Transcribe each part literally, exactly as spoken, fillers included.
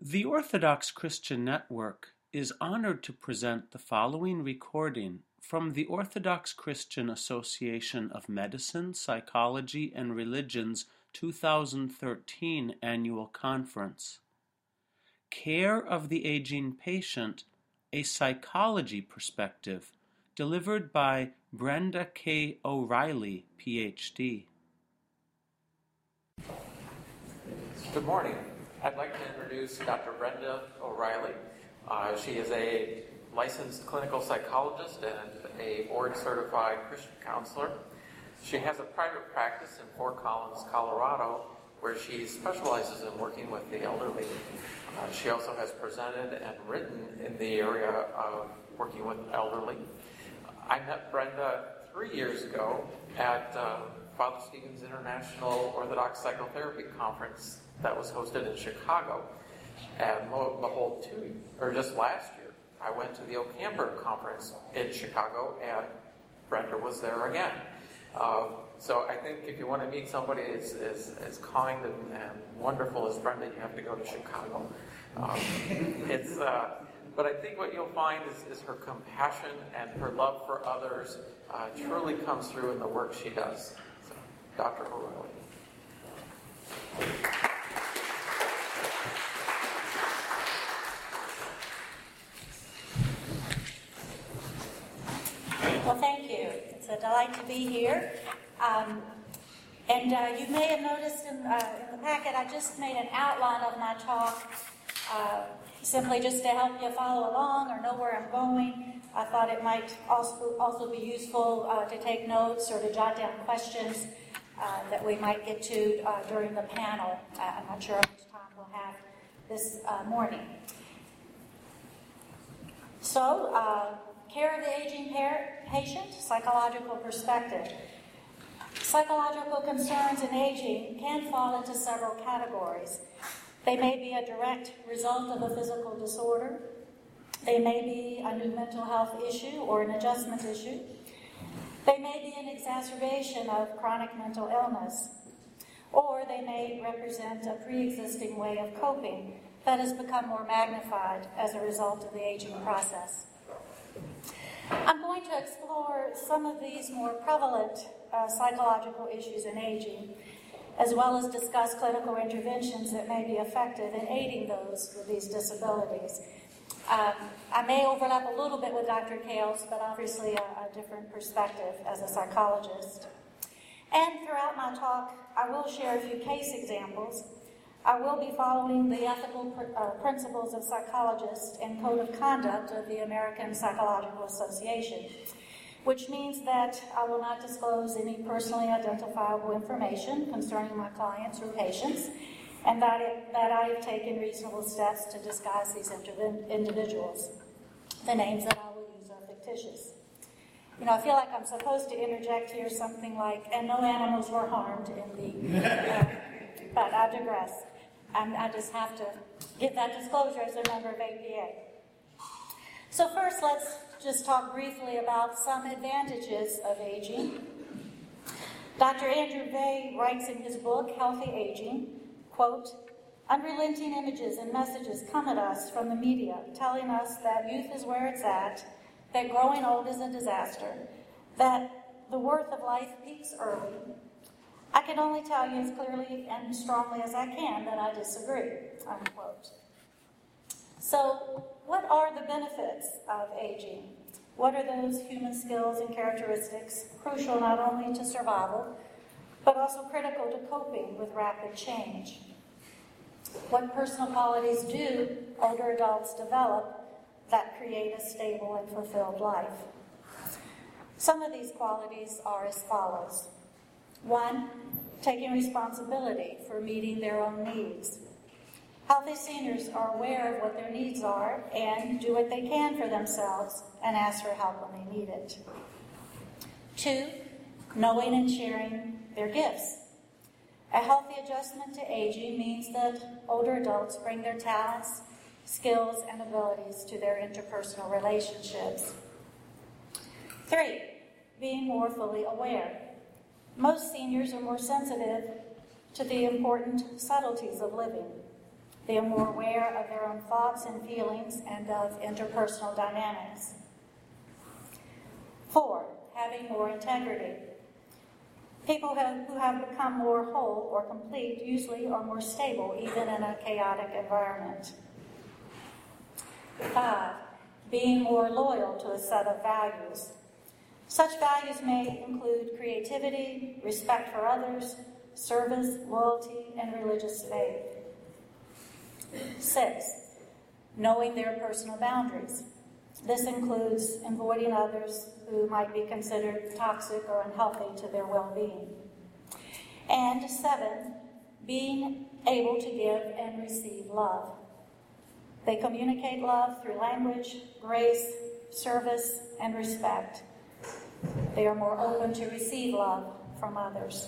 The Orthodox Christian Network is honored to present the following recording from the Orthodox Christian Association of Medicine, Psychology, and Religion's two thousand thirteen Annual Conference. Care of the Aging Patient, a Psychology Perspective, delivered by Brenda K. O'Reilly, P H D. Good morning. I'd like to introduce Doctor Brenda O'Reilly. Uh, she is a licensed clinical psychologist and a board-certified Christian counselor. She has a private practice in Fort Collins, Colorado, where she specializes in working with the elderly. Uh, she also has presented and written in the area of working with elderly. I met Brenda three years ago at uh, Father Stephen's International Orthodox Psychotherapy Conference that was hosted in Chicago. And the whole two, or just last year, I went to the Ocamber Conference in Chicago, and Brenda was there again. Um, so I think if you want to meet somebody as, as, as kind and, and wonderful as Brenda, you have to go to Chicago. Um, it's, uh, but I think what you'll find is, is her compassion and her love for others uh, truly comes through in the work she does. So, Doctor O'Reilly. Well, thank you. It's a delight to be here. Um, and uh, you may have noticed in, uh, in the packet, I just made an outline of my talk, uh, simply just to help you follow along or know where I'm going. I thought it might also, also be useful uh, to take notes or to jot down questions uh, that we might get to uh, during the panel. Uh, I'm not sure how much time we'll have this uh, morning. So, uh, care of the aging patient, psychological perspective. Psychological concerns in aging can fall into several categories. They may be a direct result of a physical disorder. They may be a new mental health issue or an adjustment issue. They may be an exacerbation of chronic mental illness. Or they may represent a pre-existing way of coping that has become more magnified as a result of the aging process. I'm going to explore some of these more prevalent uh, psychological issues in aging, as well as discuss clinical interventions that may be effective in aiding those with these disabilities. Um, I may overlap a little bit with Doctor Kales, but obviously a, a different perspective as a psychologist. And throughout my talk, I will share a few case examples. I will be following the ethical pr- uh, principles of psychologists and code of conduct of the American Psychological Association, which means that I will not disclose any personally identifiable information concerning my clients or patients, and that, it, that I have taken reasonable steps to disguise these interv- individuals. The names that I will use are fictitious. You know, I feel like I'm supposed to interject here something like, and no animals were harmed in the, uh, but I digress. And I just have to give that disclosure as a member of A P A. So first, let's just talk briefly about some advantages of aging. Doctor Andrew Vay writes in his book, Healthy Aging, quote, "Unrelenting images and messages come at us from the media telling us that youth is where it's at, that growing old is a disaster, that the worth of life peaks early. I can only tell you as clearly and strongly as I can that I disagree," unquote. So, what are the benefits of aging? What are those human skills and characteristics crucial not only to survival, but also critical to coping with rapid change? What personal qualities do older adults develop that create a stable and fulfilled life? Some of these qualities are as follows. One, taking responsibility for meeting their own needs. Healthy seniors are aware of what their needs are and do what they can for themselves and ask for help when they need it. Two, knowing and sharing their gifts. A healthy adjustment to aging means that older adults bring their talents, skills, and abilities to their interpersonal relationships. Three, being more fully aware. Most seniors are more sensitive to the important subtleties of living. They are more aware of their own thoughts and feelings and of interpersonal dynamics. Four, having more integrity. People have, who have become more whole or complete usually are more stable, even in a chaotic environment. Five, being more loyal to a set of values. Such values may include creativity, respect for others, service, loyalty, and religious faith. Six, knowing their personal boundaries. This includes avoiding others who might be considered toxic or unhealthy to their well-being. And seven, being able to give and receive love. They communicate love through language, grace, service, and respect. They are more open to receive love from others.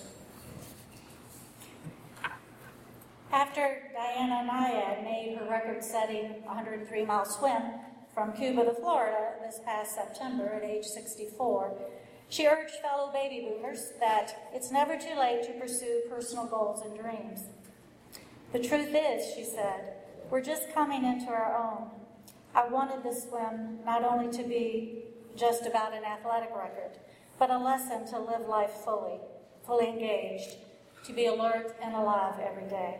After Diana Nyad made her record-setting one hundred three mile swim from Cuba to Florida this past September at age sixty-four, she urged fellow baby boomers that it's never too late to pursue personal goals and dreams. The truth is, she said, we're just coming into our own. I wanted this swim not only to be just about an athletic record, but a lesson to live life fully, fully engaged, to be alert and alive every day.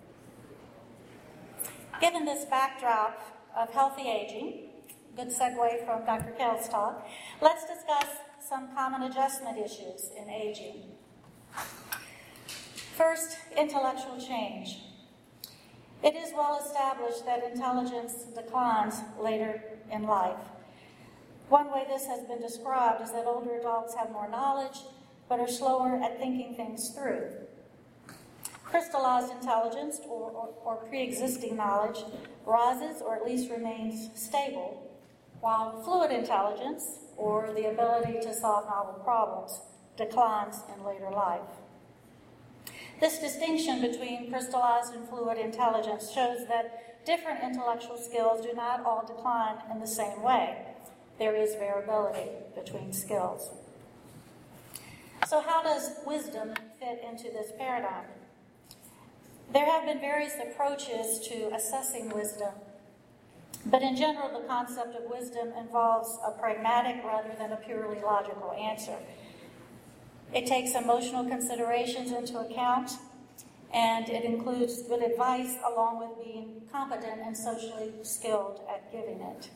Given this backdrop of healthy aging, good segue from Doctor Kell's talk, let's discuss some common adjustment issues in aging. First, intellectual change. It is well established that intelligence declines later in life. One way this has been described is that older adults have more knowledge, but are slower at thinking things through. Crystallized intelligence, or, or, or pre-existing knowledge, rises or at least remains stable, while fluid intelligence, or the ability to solve novel problems, declines in later life. This distinction between crystallized and fluid intelligence shows that different intellectual skills do not all decline in the same way. There is variability between skills. So how does wisdom fit into this paradigm? There have been various approaches to assessing wisdom, but in general, the concept of wisdom involves a pragmatic rather than a purely logical answer. It takes emotional considerations into account, and it includes good advice along with being competent and socially skilled at giving it.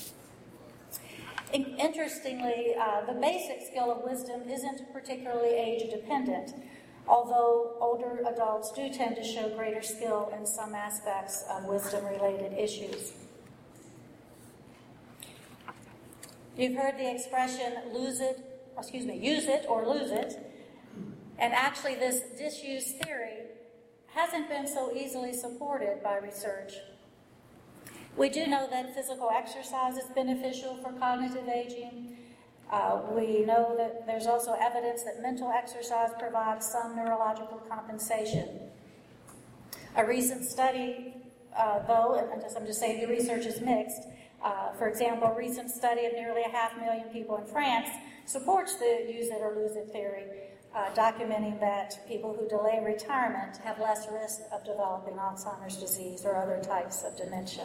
Interestingly, uh, the basic skill of wisdom isn't particularly age-dependent, although older adults do tend to show greater skill in some aspects of wisdom-related issues. You've heard the expression, lose it, excuse me, use it or lose it. And actually, this disuse theory hasn't been so easily supported by research. We do know that physical exercise is beneficial for cognitive aging. Uh, we know that there's also evidence that mental exercise provides some neurological compensation. A recent study, uh, though, and I'm just saying the research is mixed, uh, for example, a recent study of nearly a half million people in France supports the use it or lose it theory, uh, documenting that people who delay retirement have less risk of developing Alzheimer's disease or other types of dementia.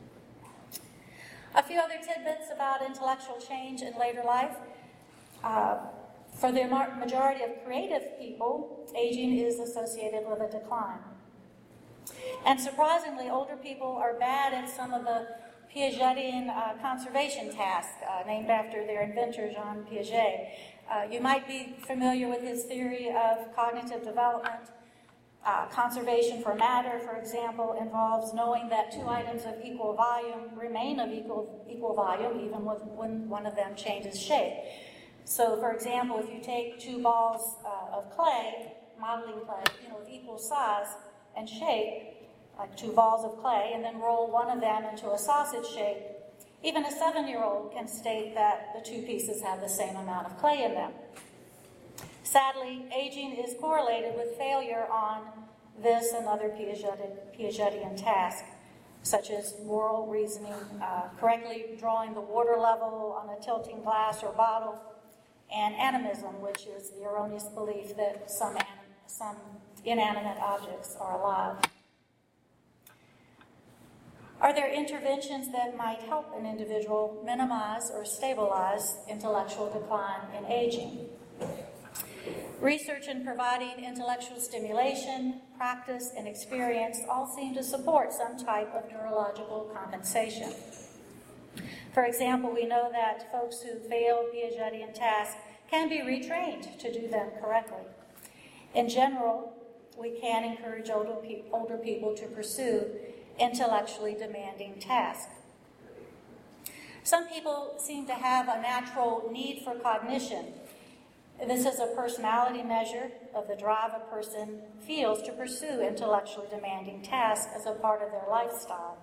A few other tidbits about intellectual change in later life. Uh, for the majority of creative people, aging is associated with a decline. And surprisingly, older people are bad at some of the Piagetian uh, conservation tasks, uh, named after their inventor, Jean Piaget. Uh, you might be familiar with his theory of cognitive development. Uh, conservation for matter, for example, involves knowing that two items of equal volume remain of equal, equal volume even with, when one of them changes shape. So, for example, if you take two balls uh, of clay, modeling clay, you know, of equal size and shape, like two balls of clay, and then roll one of them into a sausage shape, even a seven-year-old can state that the two pieces have the same amount of clay in them. Sadly, aging is correlated with failure on this and other Piagetian, Piagetian tasks, such as moral reasoning, uh, correctly drawing the water level on a tilting glass or bottle, and animism, which is the erroneous belief that some, anim- some inanimate objects are alive. Are there interventions that might help an individual minimize or stabilize intellectual decline in aging? Research in providing intellectual stimulation, practice, and experience all seem to support some type of neurological compensation. For example, we know that folks who fail Piagetian tasks can be retrained to do them correctly. In general, we can encourage older, pe- older people to pursue intellectually demanding tasks. Some people seem to have a natural need for cognition. This is a personality measure of the drive a person feels to pursue intellectually demanding tasks as a part of their lifestyle.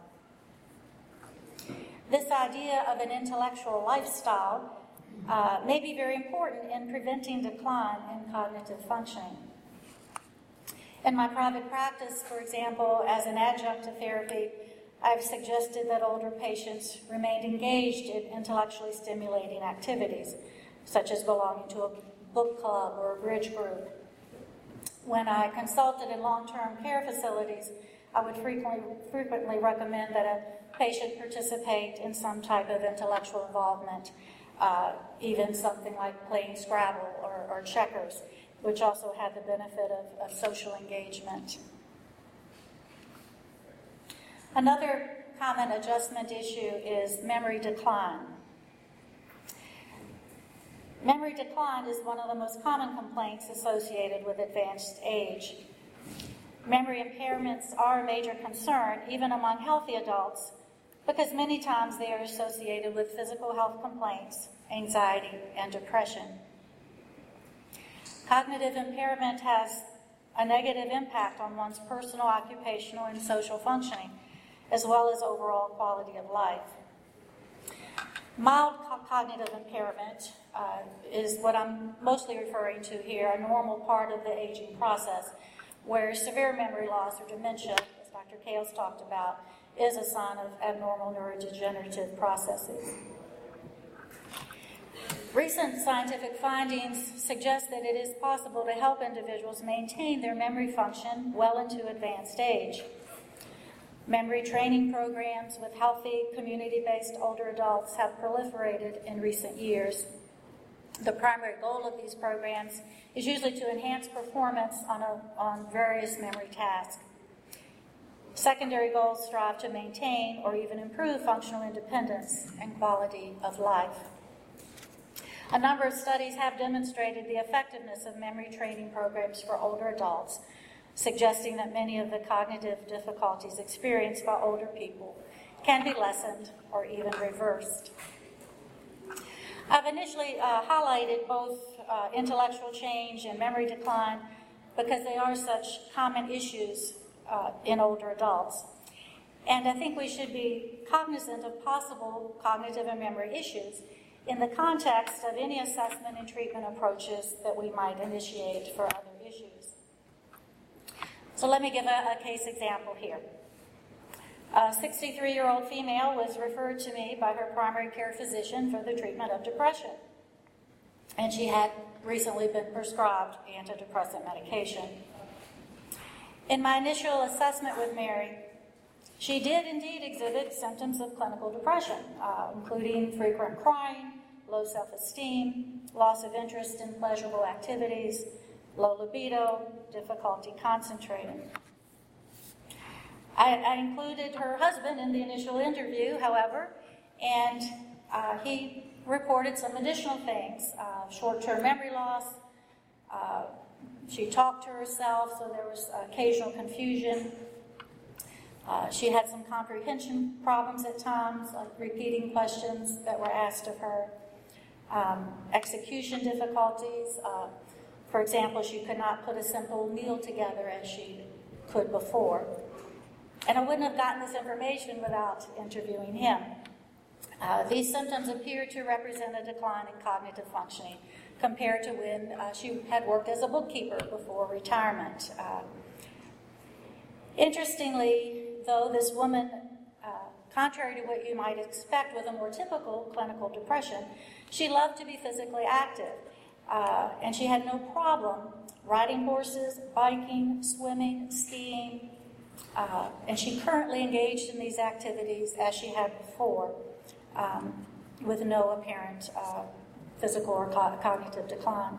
This idea of an intellectual lifestyle uh, may be very important in preventing decline in cognitive functioning. In my private practice, for example, as an adjunct to therapy, I've suggested that older patients remained engaged in intellectually stimulating activities, such as belonging to a book club or a bridge group. When I consulted in long-term care facilities, I would frequently, frequently recommend that a patient participate in some type of intellectual involvement, uh, even something like playing Scrabble or, or checkers, which also had the benefit of, of social engagement. Another common adjustment issue is memory decline. Memory decline is one of the most common complaints associated with advanced age. Memory impairments are a major concern, even among healthy adults, because many times they are associated with physical health complaints, anxiety, and depression. Cognitive impairment has a negative impact on one's personal, occupational, and social functioning, as well as overall quality of life. Mild co- cognitive impairment uh, is what I'm mostly referring to here, a normal part of the aging process, where severe memory loss or dementia, as Doctor Kales talked about, is a sign of abnormal neurodegenerative processes. Recent scientific findings suggest that it is possible to help individuals maintain their memory function well into advanced age. Memory training programs with healthy, community-based older adults have proliferated in recent years. The primary goal of these programs is usually to enhance performance on, a, on various memory tasks. Secondary goals strive to maintain or even improve functional independence and quality of life. A number of studies have demonstrated the effectiveness of memory training programs for older adults, suggesting that many of the cognitive difficulties experienced by older people can be lessened or even reversed. I've initially uh, highlighted both uh, intellectual change and memory decline because they are such common issues uh, in older adults. And I think we should be cognizant of possible cognitive and memory issues in the context of any assessment and treatment approaches that we might initiate for other issues. So let me give a, a case example here. A sixty-three-year-old female was referred to me by her primary care physician for the treatment of depression. And she had recently been prescribed antidepressant medication. In my initial assessment with Mary, she did indeed exhibit symptoms of clinical depression, uh, including frequent crying, low self-esteem, loss of interest in pleasurable activities, low libido, difficulty concentrating. I, I included her husband in the initial interview, however, and uh, he reported some additional things, uh, short-term memory loss. Uh, she talked to herself, so there was occasional confusion. Uh, she had some comprehension problems at times, like repeating questions that were asked of her. Um, execution difficulties. Uh, for example, she could not put a simple meal together as she could before. And I wouldn't have gotten this information without interviewing him. Uh, these symptoms appear to represent a decline in cognitive functioning compared to when uh, she had worked as a bookkeeper before retirement. Uh, interestingly, though, this woman, uh, contrary to what you might expect with a more typical clinical depression, she loved to be physically active, uh, and she had no problem riding horses, biking, swimming, skiing, Uh, and she currently engaged in these activities as she had before, um, with no apparent uh, physical or co- cognitive decline.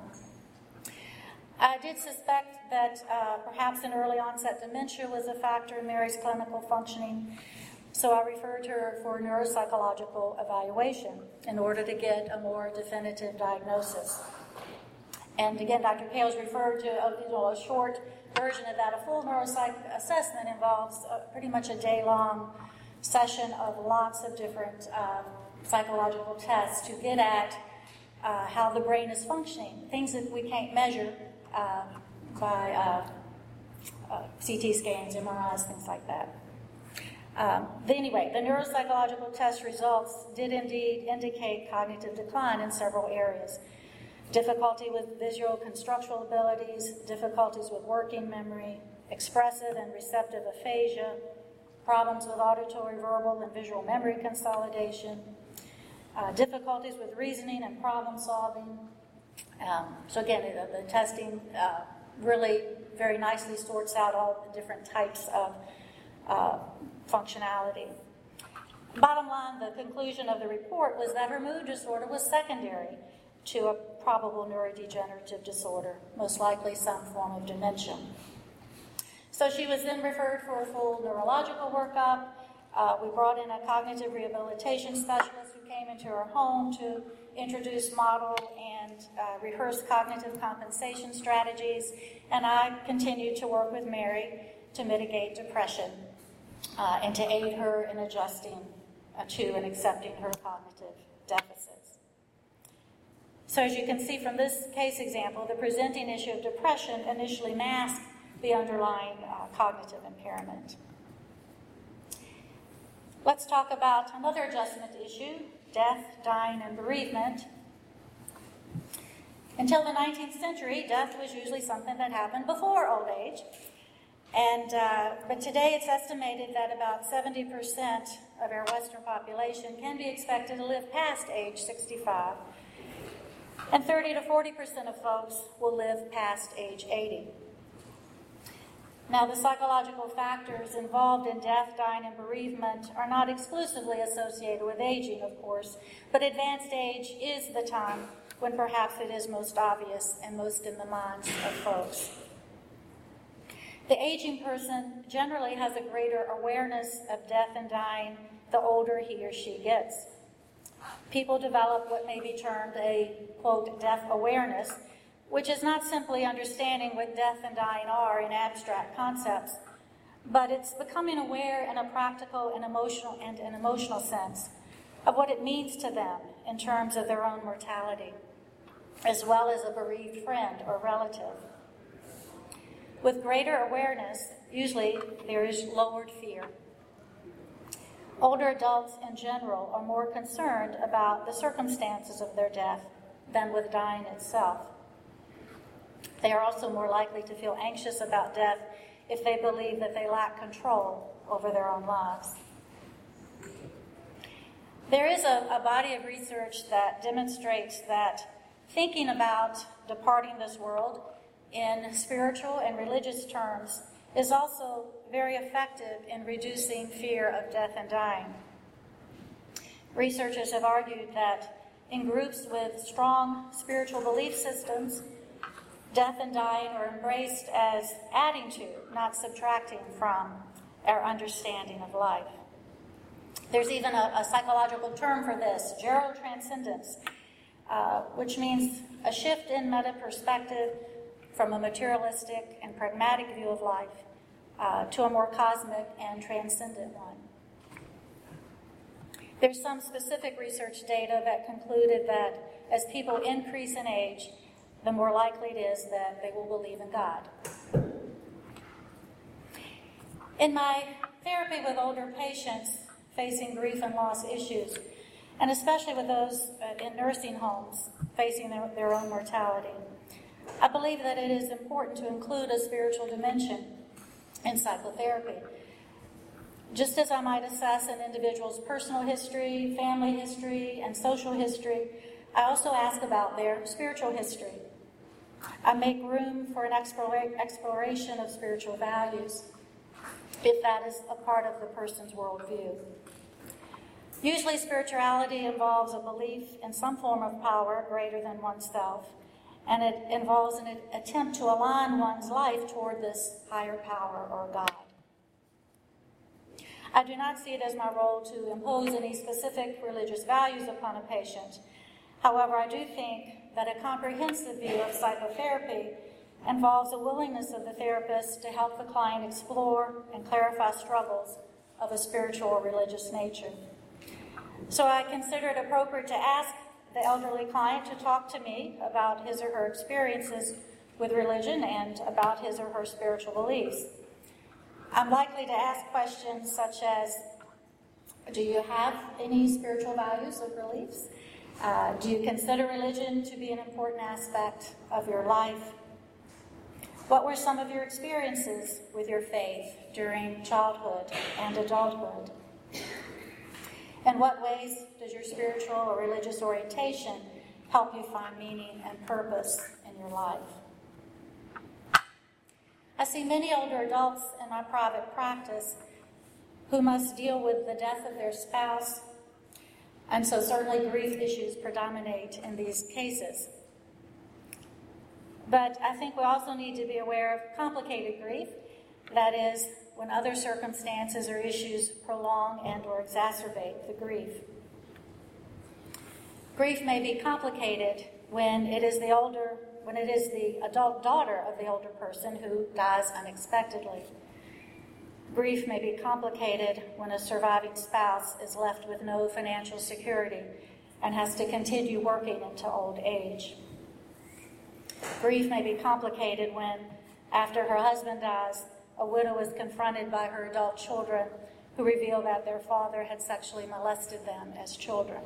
I did suspect that uh, perhaps an early onset dementia was a factor in Mary's clinical functioning, so I referred her for neuropsychological evaluation in order to get a more definitive diagnosis. And again, Doctor Kales referred to a, you know, a short version of that. A full neuropsych assessment involves a, pretty much a day-long session of lots of different uh, psychological tests to get at uh, how the brain is functioning, things that we can't measure uh, by uh, uh, C T scans, M R Is, things like that. Um, the, anyway, the neuropsychological test results did indeed indicate cognitive decline in several areas. Difficulty with visual constructual abilities, difficulties with working memory, expressive and receptive aphasia, problems with auditory, verbal, and visual memory consolidation, uh, difficulties with reasoning and problem solving. Um, so again, the, the testing uh, really very nicely sorts out all the different types of uh, functionality. Bottom line, the conclusion of the report was that her mood disorder was secondary to a probable neurodegenerative disorder, most likely some form of dementia. So she was then referred for a full neurological workup. Uh, we brought in a cognitive rehabilitation specialist who came into her home to introduce, model, and uh, rehearse cognitive compensation strategies, and I continued to work with Mary to mitigate depression uh, and to aid her in adjusting uh, to and accepting her cognitive deficits. So as you can see from this case example, the presenting issue of depression initially masked the underlying uh, cognitive impairment. Let's talk about another adjustment issue, death, dying, and bereavement. Until the nineteenth century, death was usually something that happened before old age. And, uh, but today it's estimated that about seventy percent of our Western population can be expected to live past age sixty-five. And thirty to forty percent of folks will live past age eighty. Now, the psychological factors involved in death, dying, and bereavement are not exclusively associated with aging, of course, but advanced age is the time when perhaps it is most obvious and most in the minds of folks. The aging person generally has a greater awareness of death and dying the older he or she gets. People develop what may be termed a, quote, death awareness, which is not simply understanding what death and dying are in abstract concepts, but it's becoming aware in a practical and emotional and an emotional sense of what it means to them in terms of their own mortality, as well as a bereaved friend or relative. With greater awareness, usually there is lowered fear. Older adults in general are more concerned about the circumstances of their death than with dying itself. They are also more likely to feel anxious about death if they believe that they lack control over their own lives. There is a, a body of research that demonstrates that thinking about departing this world in spiritual and religious terms is also very effective in reducing fear of death and dying. Researchers have argued that in groups with strong spiritual belief systems, death and dying are embraced as adding to, not subtracting from, our understanding of life. There's even a, a psychological term for this, gerotranscendence, uh, which means a shift in meta-perspective from a materialistic and pragmatic view of life uh, to a more cosmic and transcendent one. There's some specific research data that concluded that as people increase in age, the more likely it is that they will believe in God. In my therapy with older patients facing grief and loss issues, and especially with those uh, in nursing homes facing their, their own mortality, I believe that it is important to include a spiritual dimension in psychotherapy. Just as I might assess an individual's personal history, family history, and social history, I also ask about their spiritual history. I make room for an explora- exploration of spiritual values. if that is a part of the person's worldview. Usually spirituality involves a belief in some form of power greater than oneself, and it involves an attempt to align one's life toward this higher power or God. I do not see it as my role to impose any specific religious values upon a patient. However, I do think that a comprehensive view of psychotherapy involves a willingness of the therapist to help the client explore and clarify struggles of a spiritual or religious nature. So I consider it appropriate to ask the elderly client to talk to me about his or her experiences with religion and about his or her spiritual beliefs. I'm likely to ask questions such as, do you have any spiritual values or beliefs? Uh, do you consider religion to be an important aspect of your life? What were some of your experiences with your faith during childhood and adulthood? In what ways does your spiritual or religious orientation help you find meaning and purpose in your life? I see many older adults in my private practice who must deal with the death of their spouse, and so certainly grief issues predominate in these cases. But I think we also need to be aware of complicated grief, that is, when other circumstances or issues prolong and or exacerbate the grief. Grief may be complicated when it is the older when it is the adult daughter of the older person who dies unexpectedly. Grief may be complicated when a surviving spouse is left with no financial security and has to continue working into old age. Grief may be complicated when, after her husband dies, a widow is confronted by her adult children who reveal that their father had sexually molested them as children.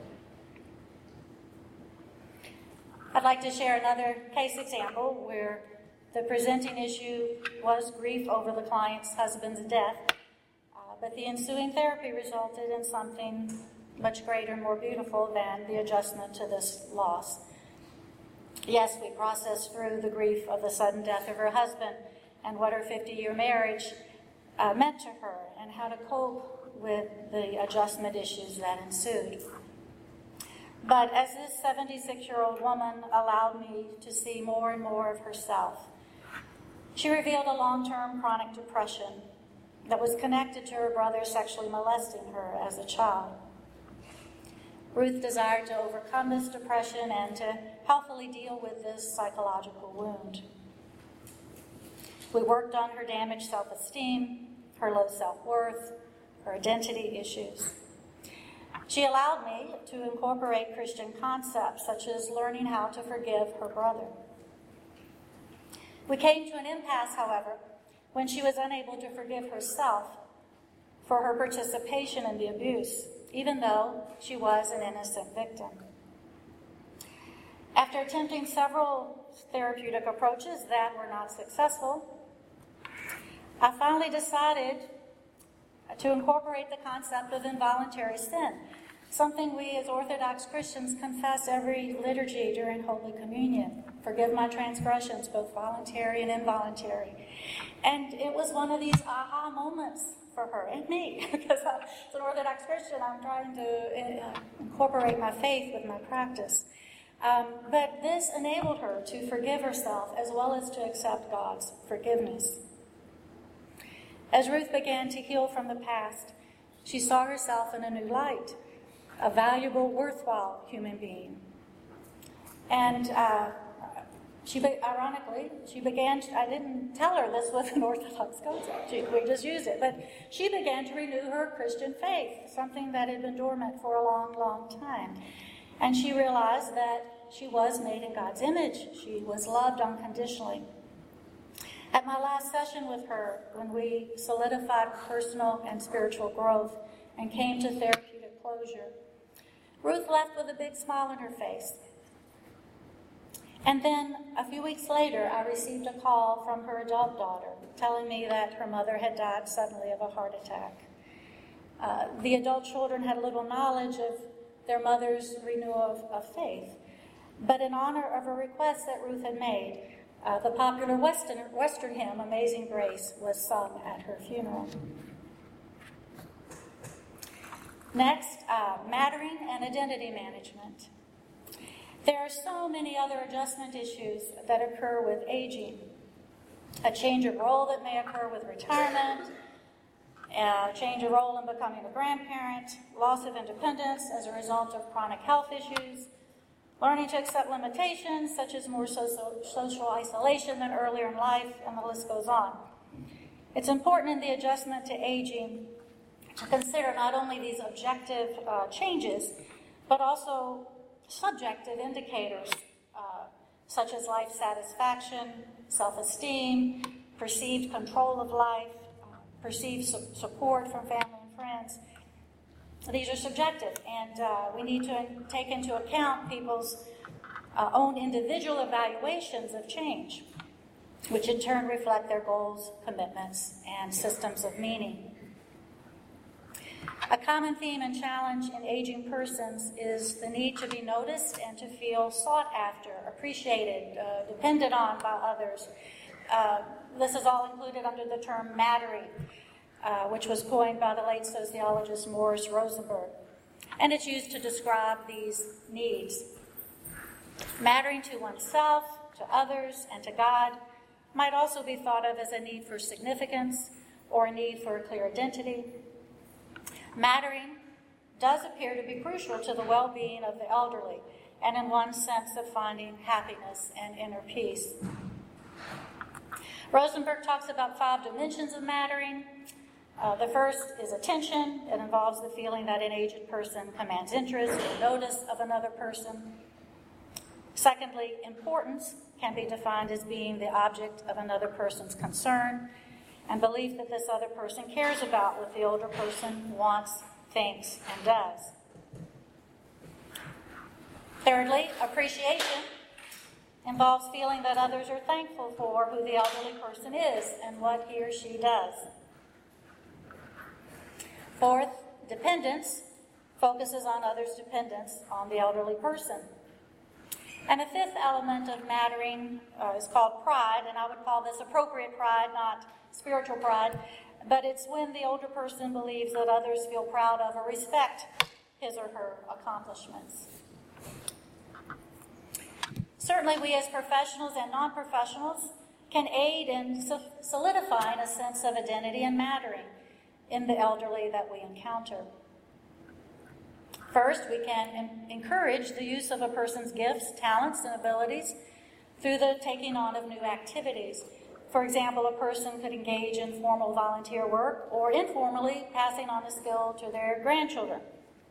I'd like to share another case example where the presenting issue was grief over the client's husband's death, uh, but the ensuing therapy resulted in something much greater and more beautiful than the adjustment to this loss. Yes, we processed through the grief of the sudden death of her husband and what her fifty-year marriage uh, meant to her and how to cope with the adjustment issues that ensued. But as this seventy-six-year-old woman allowed me to see more and more of herself, she revealed a long-term chronic depression that was connected to her brother sexually molesting her as a child. Ruth desired to overcome this depression and to healthily deal with this psychological wound. We worked on her damaged self-esteem, her low self-worth, her identity issues. She allowed me to incorporate Christian concepts such as learning how to forgive her brother. We came to an impasse, however, when she was unable to forgive herself for her participation in the abuse, even though she was an innocent victim. After attempting several therapeutic approaches that were not successful, I finally decided to incorporate the concept of involuntary sin, something we as Orthodox Christians confess every liturgy during Holy Communion. Forgive my transgressions, both voluntary and involuntary. And it was one of these aha moments for her and me, because as an Orthodox Christian, I'm trying to uh, incorporate my faith with my practice. Um, but this enabled her to forgive herself as well as to accept God's forgiveness. As Ruth began to heal from the past, she saw herself in a new light, a valuable, worthwhile human being. And uh, she, ironically, she began, to, I didn't tell her this was an Orthodox concept, she, we just used it, but she began to renew her Christian faith, something that had been dormant for a long, long time. And she realized that she was made in God's image. She was loved unconditionally. At my last session with her, when we solidified personal and spiritual growth and came to therapeutic closure, Ruth left with a big smile on her face. And then a few weeks later, I received a call from her adult daughter telling me that her mother had died suddenly of a heart attack. Uh, the adult children had little knowledge of their mother's renewal of, of faith, but in honor of a request that Ruth had made, Uh, the popular Western, Western hymn, Amazing Grace, was sung at her funeral. Next, uh, mattering and identity management. There are so many other adjustment issues that occur with aging. A change of role that may occur with retirement, a change of role in becoming a grandparent, loss of independence as a result of chronic health issues, learning to accept limitations such as more social, social isolation than earlier in life, and the list goes on. It's important in the adjustment to aging to consider not only these objective uh, changes, but also subjective indicators uh, such as life satisfaction, self-esteem, perceived control of life, uh, perceived su- support from family and friends. These are subjective, and uh, we need to in- take into account people's uh, own individual evaluations of change, which in turn reflect their goals, commitments, and systems of meaning. A common theme and challenge in aging persons is the need to be noticed and to feel sought after, appreciated, uh, depended on by others. Uh, this is all included under the term mattering, uh, which was coined by the late sociologist Morris Rosenberg. And it's used to describe these needs. Mattering to oneself, to others, and to God might also be thought of as a need for significance or a need for a clear identity. Mattering does appear to be crucial to the well-being of the elderly and in one's sense of finding happiness and inner peace. Rosenberg talks about five dimensions of mattering. Uh, the first is attention. It involves the feeling that an aged person commands interest or notice of another person. Secondly, importance can be defined as being the object of another person's concern and belief that this other person cares about what the older person wants, thinks, and does. Thirdly, appreciation involves feeling that others are thankful for who the elderly person is and what he or she does. Fourth, dependence focuses on others' dependence on the elderly person. And a fifth element of mattering uh, is called pride, and I would call this appropriate pride, not spiritual pride, but it's when the older person believes that others feel proud of or respect his or her accomplishments. Certainly, we as professionals and non-professionals can aid in solidifying a sense of identity and mattering in the elderly that we encounter. First, we can encourage the use of a person's gifts, talents, and abilities through the taking on of new activities. For example, a person could engage in formal volunteer work or informally passing on a skill to their grandchildren.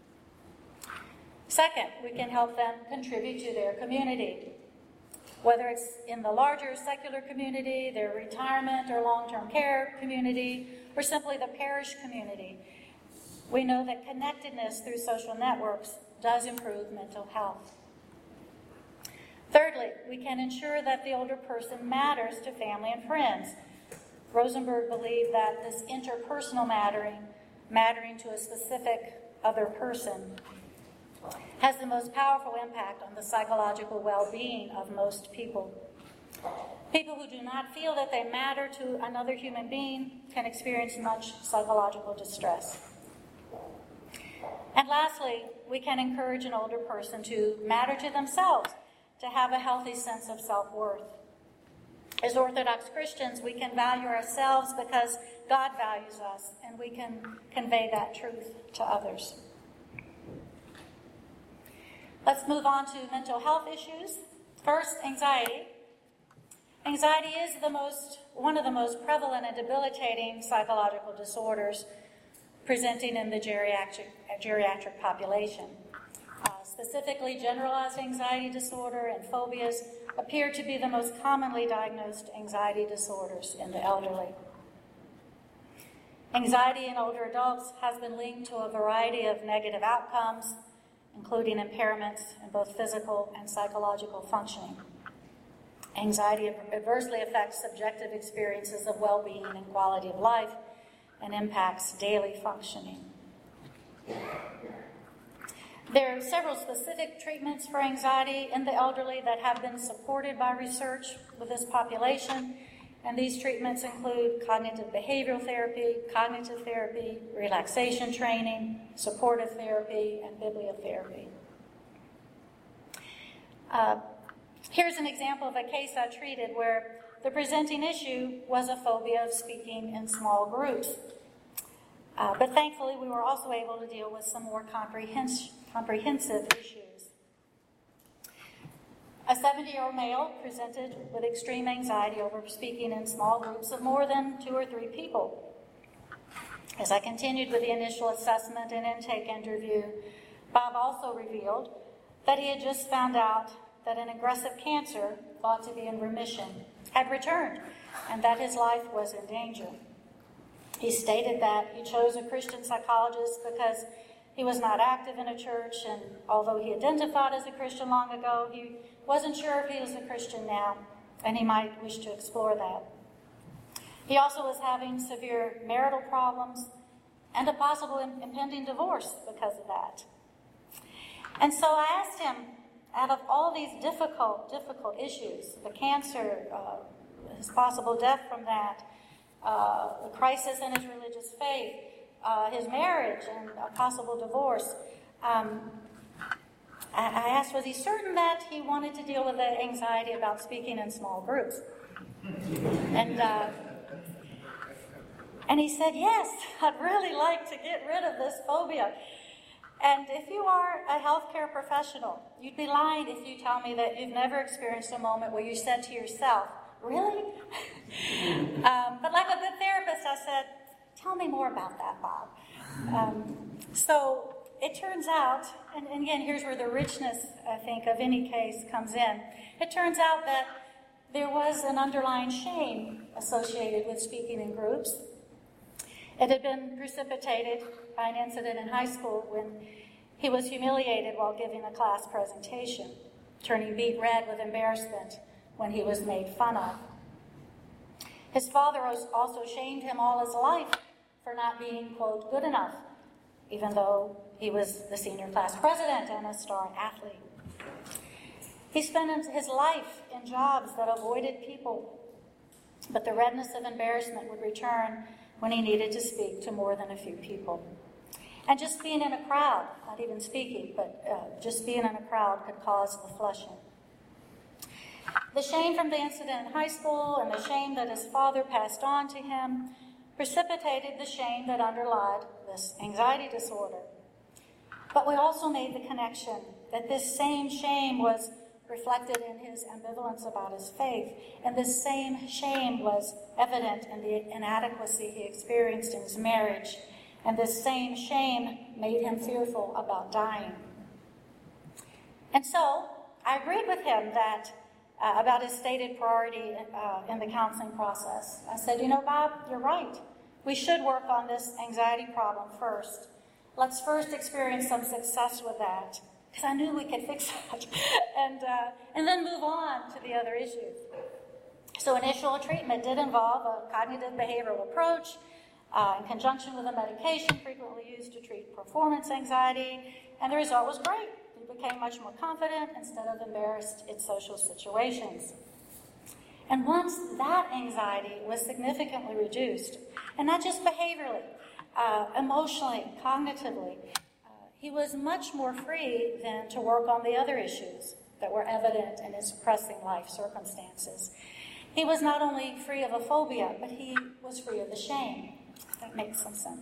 Second, we can help them contribute to their community. Whether it's in the larger secular community, their retirement or long-term care community, or simply the parish community, we know that connectedness through social networks does improve mental health. Thirdly, we can ensure that the older person matters to family and friends. Rosenberg believed that this interpersonal mattering, mattering to a specific other person, has the most powerful impact on the psychological well-being of most people. People who do not feel that they matter to another human being can experience much psychological distress. And lastly, we can encourage an older person to matter to themselves, to have a healthy sense of self-worth. As Orthodox Christians, we can value ourselves because God values us, and we can convey that truth to others. Let's move on to mental health issues. First, anxiety. Anxiety is the most, one of the most prevalent and debilitating psychological disorders presenting in the geriatric, geriatric population. Uh, specifically, generalized anxiety disorder and phobias appear to be the most commonly diagnosed anxiety disorders in the elderly. Anxiety in older adults has been linked to a variety of negative outcomes, including impairments in both physical and psychological functioning. Anxiety adversely affects subjective experiences of well-being and quality of life and impacts daily functioning. There are several specific treatments for anxiety in the elderly that have been supported by research with this population, and these treatments include cognitive behavioral therapy, cognitive therapy, relaxation training, supportive therapy, and bibliotherapy. Uh, here's an example of a case I treated where the presenting issue was a phobia of speaking in small groups. Uh, but thankfully, we were also able to deal with some more comprehens- comprehensive issues. A seventy-year-old male presented with extreme anxiety over speaking in small groups of more than two or three people. As I continued with the initial assessment and intake interview, Bob also revealed that he had just found out that an aggressive cancer, thought to be in remission, had returned, and that his life was in danger. He stated that he chose a Christian psychologist because he was not active in a church, and although he identified as a Christian long ago, he wasn't sure if he was a Christian now, and he might wish to explore that. He also was having severe marital problems and a possible impending divorce because of that. And so I asked him, out of all these difficult, difficult issues, the cancer, uh, his possible death from that, uh, the crisis in his religious faith, uh, his marriage, and a possible divorce, um, I, I asked, was he certain that he wanted to deal with the anxiety about speaking in small groups? And uh, and he said, yes, I'd really like to get rid of this phobia. And if you are a healthcare professional, you'd be lying if you tell me that you've never experienced a moment where you said to yourself, really? um, but like a good therapist, I said, tell me more about that, Bob. Um, so it turns out, and, and again, here's where the richness, I think, of any case comes in. It turns out that there was an underlying shame associated with speaking in groups. It had been precipitated by an incident in high school when he was humiliated while giving a class presentation, turning beet red with embarrassment when he was made fun of. His father also shamed him all his life for not being, quote, good enough, even though he was the senior class president and a star athlete. He spent his life in jobs that avoided people, but the redness of embarrassment would return when he needed to speak to more than a few people. And just being in a crowd, not even speaking, but uh, just being in a crowd could cause the flushing. The shame from the incident in high school and the shame that his father passed on to him precipitated the shame that underlied this anxiety disorder. But we also made the connection that this same shame was reflected in his ambivalence about his faith, and this same shame was evident in the inadequacy he experienced in his marriage, and this same shame made him fearful about dying. And so I agreed with him that uh, about his stated priority uh, in the counseling process. I said, you know, Bob, you're right. We should work on this anxiety problem first. Let's first experience some success with that, because I knew we could fix that, and uh, and then move on to the other issues. So initial treatment did involve a cognitive behavioral approach uh, in conjunction with a medication frequently used to treat performance anxiety, and the result was great. He became much more confident instead of embarrassed in social situations. And once that anxiety was significantly reduced, and not just behaviorally, uh, emotionally, cognitively, he was much more free than to work on the other issues that were evident in his pressing life circumstances. He was not only free of a phobia, but he was free of the shame. That makes some sense.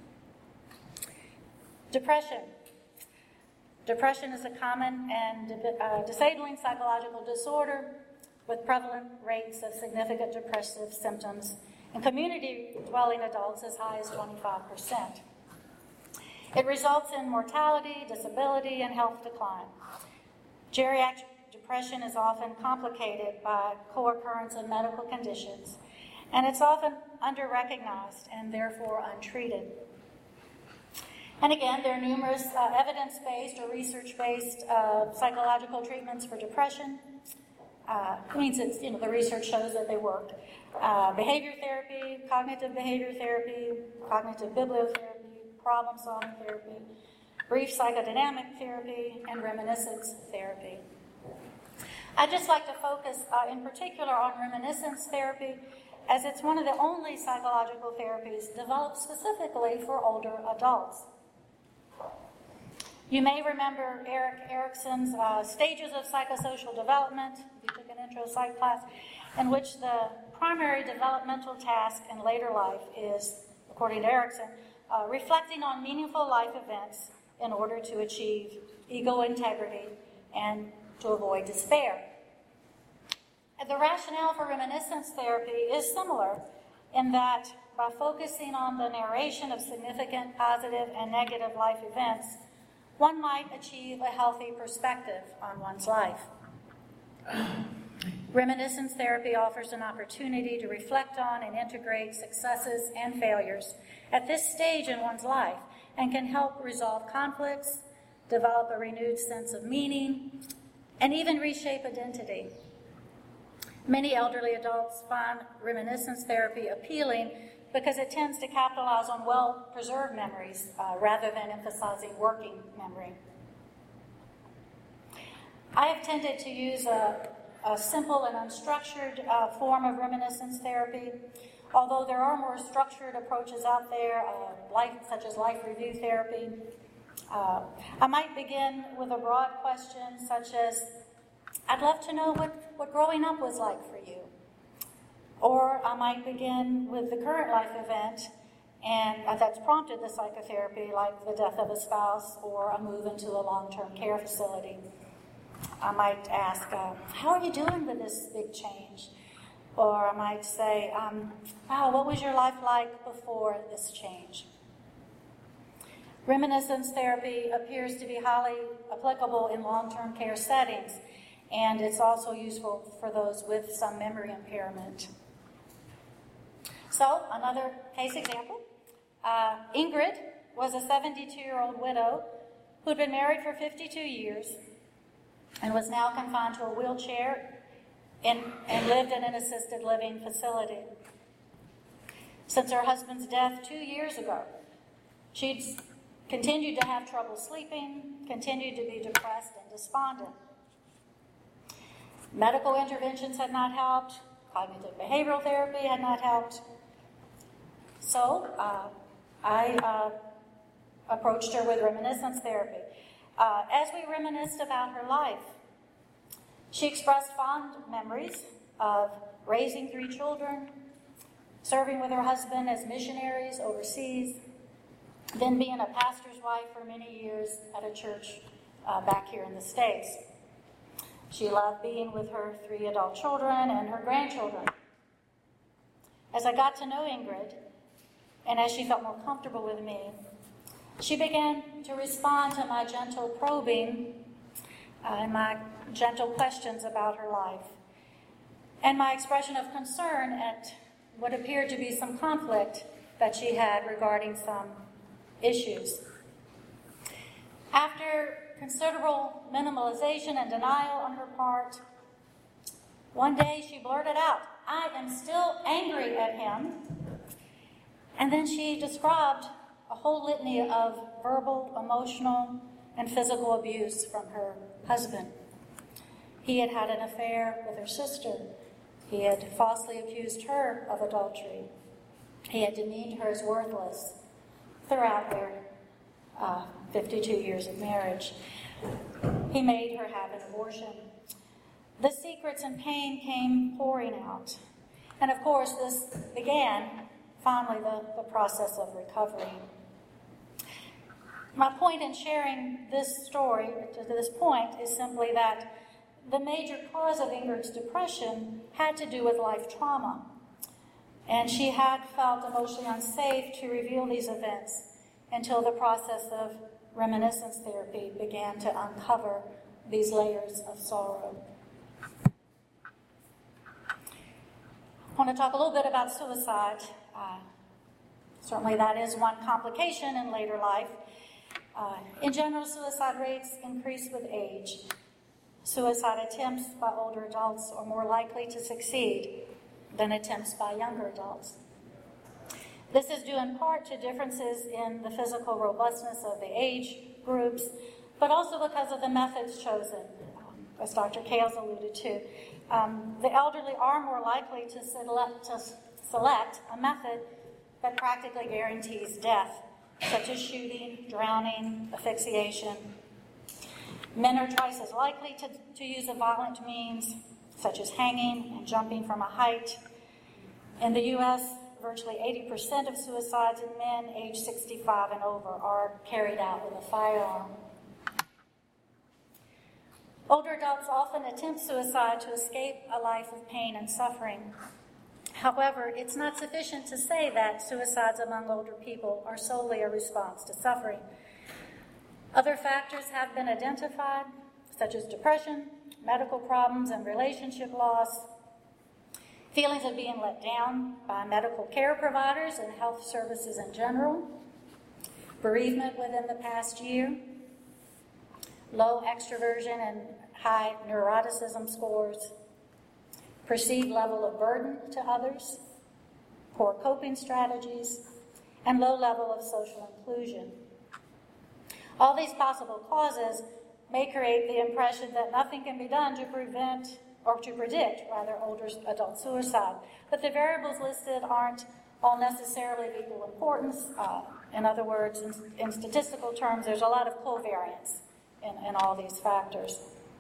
Depression. Depression is a common and uh, disabling psychological disorder with prevalent rates of significant depressive symptoms in community-dwelling adults as high as twenty-five percent. It results in mortality, disability, and health decline. Geriatric depression is often complicated by co-occurrence of medical conditions, and it's often under-recognized and therefore untreated. And again, there are numerous uh, evidence-based or research-based uh, psychological treatments for depression. Uh, it means it's, you know, the research shows that they work. Uh, behavior therapy, cognitive behavior therapy, cognitive bibliotherapy, problem-solving therapy, brief psychodynamic therapy, and reminiscence therapy. I'd just like to focus uh, in particular on reminiscence therapy, as it's one of the only psychological therapies developed specifically for older adults. You may remember Erik Erikson's uh, stages of psychosocial development, if you took an intro psych class, in which the primary developmental task in later life is, according to Erikson, uh, reflecting on meaningful life events in order to achieve ego integrity and to avoid despair. The rationale for reminiscence therapy is similar in that by focusing on the narration of significant positive and negative life events, one might achieve a healthy perspective on one's life. Reminiscence therapy offers an opportunity to reflect on and integrate successes and failures at this stage in one's life and can help resolve conflicts, develop a renewed sense of meaning, and even reshape identity. Many elderly adults find reminiscence therapy appealing because it tends to capitalize on well-preserved memories uh, rather than emphasizing working memory. I have tended to use a, a simple and unstructured uh, form of reminiscence therapy, although there are more structured approaches out there, uh, life, such as life review therapy. Uh, I might begin with a broad question such as, I'd love to know what, what growing up was like for you. Or I might begin with the current life event and uh, that's prompted the psychotherapy, like the death of a spouse or a move into a long-term care facility. I might ask, uh, how are you doing with this big change? Or I might say, um, wow, what was your life like before this change? Reminiscence therapy appears to be highly applicable in long-term care settings, and it's also useful for those with some memory impairment. So, another case example. Uh, Ingrid was a seventy-two-year-old widow who had been married for fifty-two years and was now confined to a wheelchair in, and lived in an assisted living facility. Since her husband's death two years ago, she'd continued to have trouble sleeping, continued to be depressed and despondent. Medical interventions had not helped. Cognitive behavioral therapy had not helped. So uh, I uh, approached her with reminiscence therapy. Uh, as we reminisced about her life, she expressed fond memories of raising three children, serving with her husband as missionaries overseas, then being a pastor's wife for many years at a church uh, back here in the States. She loved being with her three adult children and her grandchildren. As I got to know Ingrid, and as she felt more comfortable with me, she began to respond to my gentle probing uh, and my gentle questions about her life, and my expression of concern at what appeared to be some conflict that she had regarding some issues. After considerable minimalization and denial on her part, one day she blurted out, "I am still angry at him." And then she described a whole litany of verbal, emotional, and physical abuse from her husband. He had had an affair with her sister. He had falsely accused her of adultery. He had demeaned her as worthless throughout their uh, fifty-two years of marriage. He made her have an abortion. The secrets and pain came pouring out. And of course, this began, finally, the, the process of recovery. My point in sharing this story to this point is simply that the major cause of Ingrid's depression had to do with life trauma. And she had felt emotionally unsafe to reveal these events until the process of reminiscence therapy began to uncover these layers of sorrow. I want to talk a little bit about suicide. Uh, certainly that is one complication in later life. Uh, in general, suicide rates increase with age. Suicide attempts by older adults are more likely to succeed than attempts by younger adults. This is due in part to differences in the physical robustness of the age groups, but also because of the methods chosen, as Doctor Kales alluded to. Um, the elderly are more likely to select, to select a method that practically guarantees death, such as shooting, drowning, asphyxiation. Men are twice as likely to, to use a violent means, such as hanging and jumping from a height. In the U S, virtually eighty percent of suicides in men age sixty-five and over are carried out with a firearm. Older adults often attempt suicide to escape a life of pain and suffering. However, it's not sufficient to say that suicides among older people are solely a response to suffering. Other factors have been identified, such as depression, medical problems and relationship loss, feelings of being let down by medical care providers and health services in general, bereavement within the past year, low extroversion and high neuroticism scores, perceived level of burden to others, poor coping strategies, and low level of social inclusion. All these possible causes may create the impression that nothing can be done to prevent or to predict, rather, older adult suicide. But the variables listed aren't all necessarily of equal importance. Uh, in other words, in, in statistical terms, there's a lot of covariance in, in all these factors.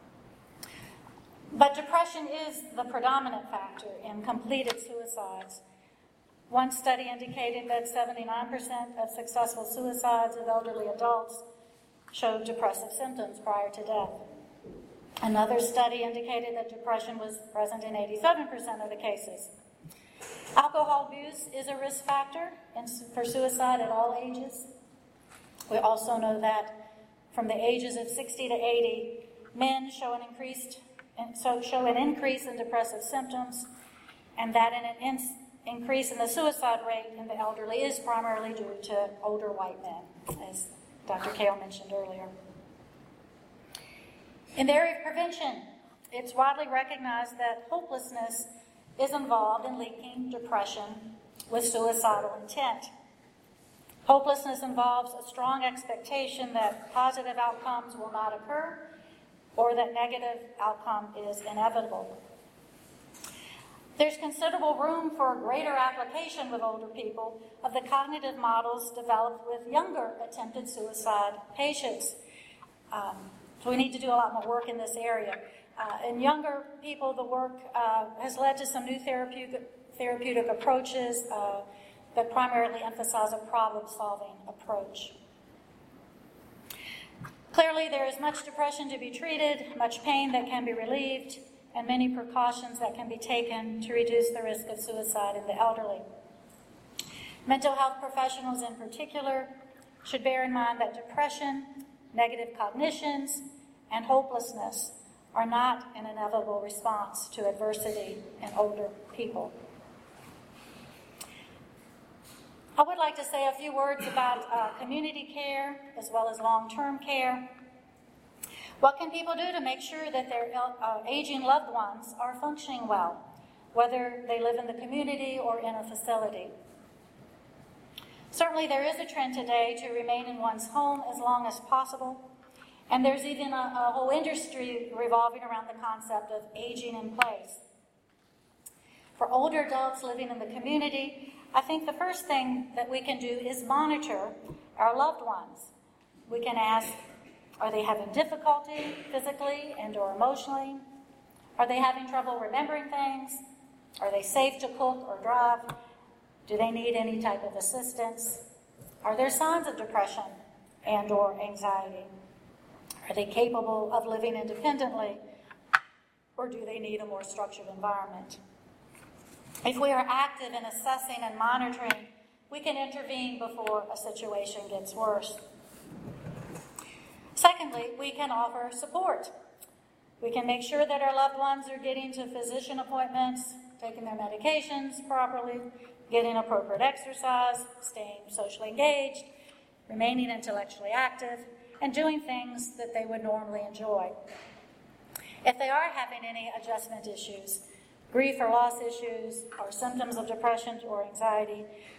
But depression is the predominant factor in completed suicides. One study indicated that seventy-nine percent of successful suicides of elderly adults showed depressive symptoms prior to death. Another study indicated that depression was present in eighty-seven percent of the cases. Alcohol abuse is a risk factor in, for suicide at all ages. We also know that from the ages of sixty to eighty, men show an increased so show an increase in depressive symptoms, and that in an in, increase in the suicide rate in the elderly is primarily due to older white men, as Doctor Kale mentioned earlier. In the area of prevention, it's widely recognized that hopelessness is involved in linking depression with suicidal intent. Hopelessness involves a strong expectation that positive outcomes will not occur or that negative outcome is inevitable. There's considerable room for greater application with older people of the cognitive models developed with younger attempted suicide patients. Um, so we need to do a lot more work in this area. Uh, in younger people, the work uh, has led to some new therapeutic, therapeutic approaches uh, that primarily emphasize a problem-solving approach. Clearly, there is much depression to be treated, much pain that can be relieved, and many precautions that can be taken to reduce the risk of suicide in the elderly. Mental health professionals in particular should bear in mind that depression, negative cognitions, and hopelessness are not an inevitable response to adversity in older people. I would like to say a few words about uh, community care as well as long-term care. What can people do to make sure that their uh, aging loved ones are functioning well, whether they live in the community or in a facility? Certainly there is a trend today to remain in one's home as long as possible, and there's even a, a whole industry revolving around the concept of aging in place. For older adults living in the community, I think the first thing that we can do is monitor our loved ones. We can ask, are they having difficulty physically and or emotionally? Are they having trouble remembering things? Are they safe to cook or drive? Do they need any type of assistance? Are there signs of depression and or anxiety? Are they capable of living independently, or do they need a more structured environment? If we are active in assessing and monitoring, we can intervene before a situation gets worse. Secondly, we can offer support. We can make sure that our loved ones are getting to physician appointments, taking their medications properly, getting appropriate exercise, staying socially engaged, remaining intellectually active, and doing things that they would normally enjoy. If they are having any adjustment issues, grief or loss issues, or symptoms of depression or anxiety,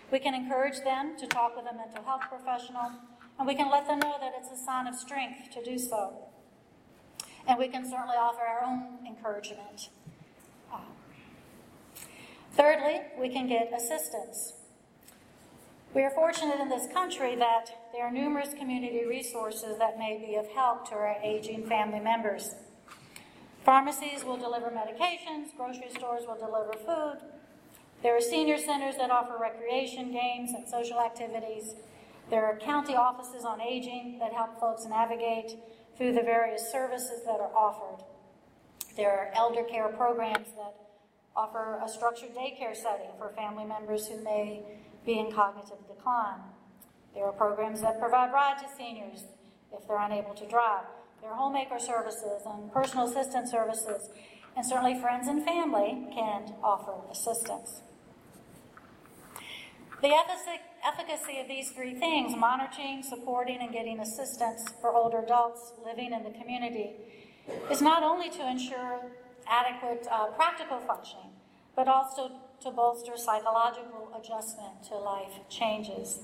We can encourage them to talk with a mental health professional, and we can let them know that it's a sign of strength to do so. And we can certainly offer our own encouragement. Uh, thirdly, we can get assistance. We are fortunate in this country that there are numerous community resources that may be of help to our aging family members. Pharmacies will deliver medications, grocery stores will deliver food. There are senior centers that offer recreation, games, and social activities. There are county offices on aging that help folks navigate through the various services that are offered. There are elder care programs that offer a structured daycare setting for family members who may be in cognitive decline. There are programs that provide ride to seniors if they're unable to drive. There are homemaker services and personal assistance services, and certainly friends and family can offer assistance. The efficacy of these three things, monitoring, supporting, and getting assistance for older adults living in the community, is not only to ensure adequate uh, practical functioning, but also to bolster psychological adjustment to life changes.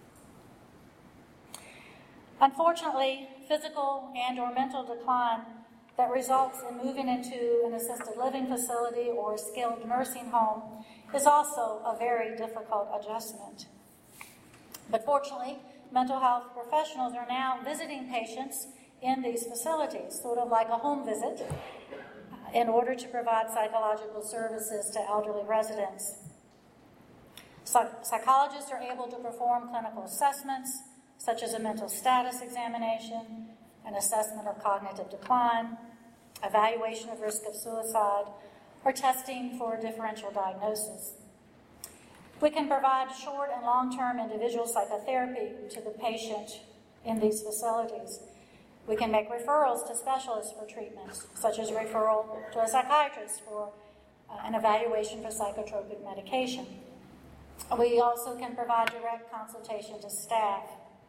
Unfortunately, physical and or mental decline that results in moving into an assisted living facility or a skilled nursing home is also a very difficult adjustment. But fortunately, mental health professionals are now visiting patients in these facilities, sort of like a home visit, in order to provide psychological services to elderly residents. Psych- psychologists are able to perform clinical assessments, such as a mental status examination, an assessment of cognitive decline, evaluation of risk of suicide, or testing for differential diagnosis. We can provide short and long-term individual psychotherapy to the patient in these facilities. We can make referrals to specialists for treatments, such as a referral to a psychiatrist for uh, an evaluation for psychotropic medication. We also can provide direct consultation to staff.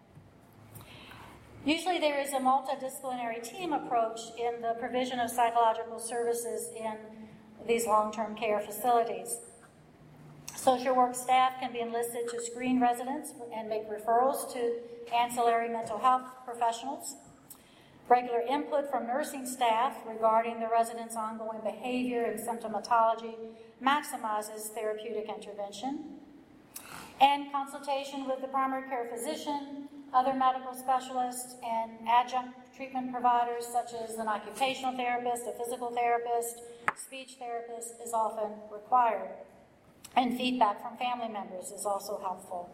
Usually there is a multidisciplinary team approach in the provision of psychological services in these long-term care facilities. Social work staff can be enlisted to screen residents and make referrals to ancillary mental health professionals. Regular input from nursing staff regarding the resident's ongoing behavior and symptomatology maximizes therapeutic intervention. And consultation with the primary care physician, other medical specialists, and adjunct treatment providers such as an occupational therapist, a physical therapist, speech therapist is often required. And feedback from family members is also helpful.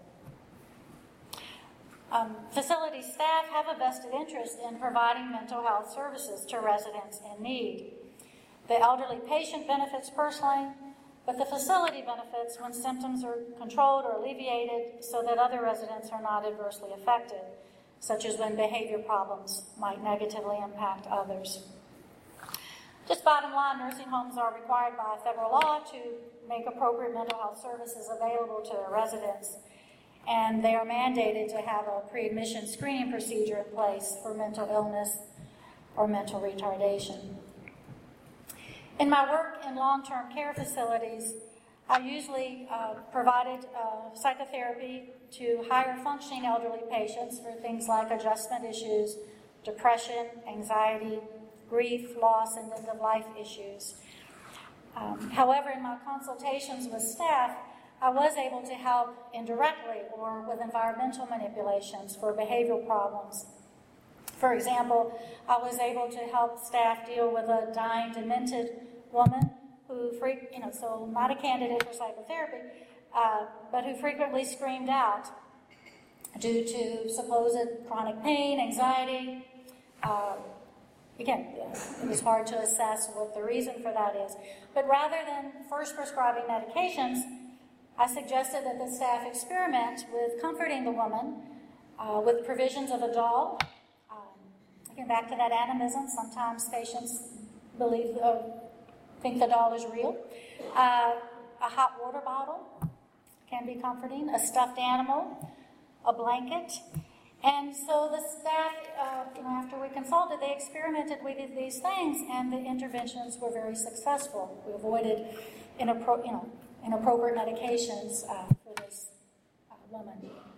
Um, facility staff have a vested interest in providing mental health services to residents in need. The elderly patient benefits personally, but the facility benefits when symptoms are controlled or alleviated so that other residents are not adversely affected, such as when behavior problems might negatively impact others. Just bottom line, nursing homes are required by federal law to make appropriate mental health services available to their residents, and they are mandated to have a pre-admission screening procedure in place for mental illness or mental retardation. In my work in long-term care facilities, I usually uh, provided uh, psychotherapy to higher functioning elderly patients for things like adjustment issues, depression, anxiety, grief, loss, and end-of-life issues. Um, however, in my consultations with staff, I was able to help indirectly or with environmental manipulations for behavioral problems. For example, I was able to help staff deal with a dying, demented woman who, fre- you know, so not a candidate for psychotherapy, uh, but who frequently screamed out due to supposed chronic pain, anxiety. Uh, Again, it was hard to assess what the reason for that is. But rather than first prescribing medications, I suggested that the staff experiment with comforting the woman uh, with provisions of a doll. Um, again, back to that animism, sometimes patients believe, uh, think the doll is real. Uh, a hot water bottle can be comforting, a stuffed animal, a blanket. And so the staff, uh, you know, after we consulted, they experimented with these things, and the interventions were very successful. We avoided inappro- you know, inappropriate medications uh, for this woman.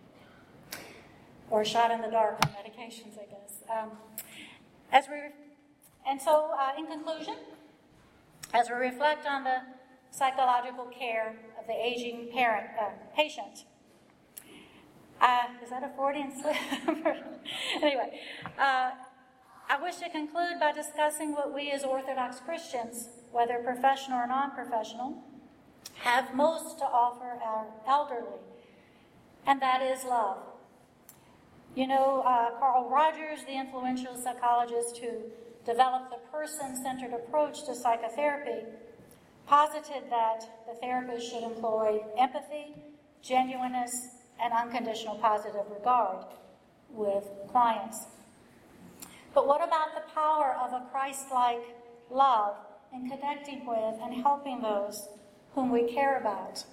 Or shot in the dark on medications, I guess. Um, as we, and so, uh, in conclusion, as we reflect on the psychological care of the aging parent uh, patient, uh, is that a Freudian slip? Anyway, uh, I wish to conclude by discussing what we as Orthodox Christians, whether professional or non-professional, have most to offer our elderly, and that is love. You know, uh, Carl Rogers, the influential psychologist who developed the person-centered approach to psychotherapy, posited that the therapist should employ empathy, genuineness, and unconditional positive regard with clients. But what about the power of a Christ-like love in connecting with and helping those whom we care about?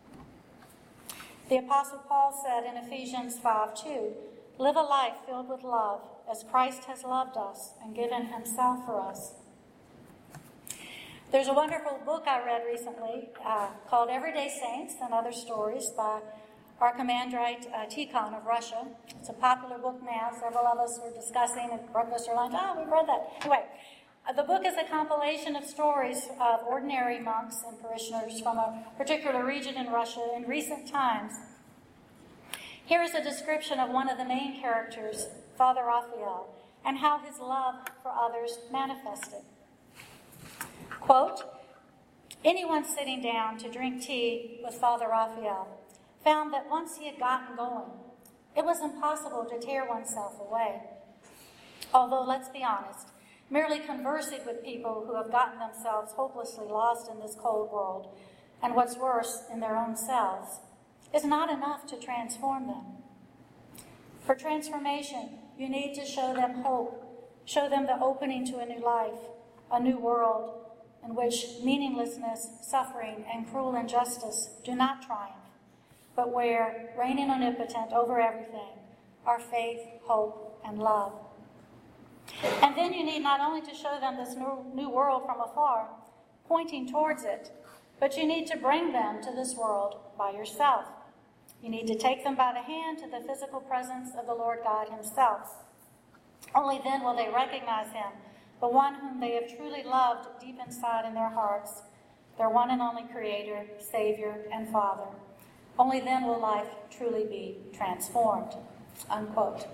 The Apostle Paul said in Ephesians five two, "Live a life filled with love, as Christ has loved us and given himself for us." There's a wonderful book I read recently uh, called Everyday Saints and Other Stories by Archimandrite uh, Tikhon of Russia. It's a popular book now. Several of us were discussing at breakfast or lunch. Oh, we've read that. Anyway, uh, the book is a compilation of stories of ordinary monks and parishioners from a particular region in Russia in recent times. Here is a description of one of the main characters, Father Raphael, and how his love for others manifested. Quote, "Anyone sitting down to drink tea with Father Raphael found that once he had gotten going, it was impossible to tear oneself away. Although, let's be honest, merely conversing with people who have gotten themselves hopelessly lost in this cold world, and what's worse, in their own selves, is not enough to transform them. For transformation, you need to show them hope, show them the opening to a new life, a new world, in which meaninglessness, suffering, and cruel injustice do not triumph, but where, reigning omnipotent over everything, are faith, hope, and love. And then you need not only to show them this new, new world from afar, pointing towards it, but you need to bring them to this world by yourself. You need to take them by the hand to the physical presence of the Lord God himself. Only then will they recognize him, the one whom they have truly loved deep inside in their hearts, their one and only Creator, Savior, and Father. Only then will life truly be transformed." Unquote.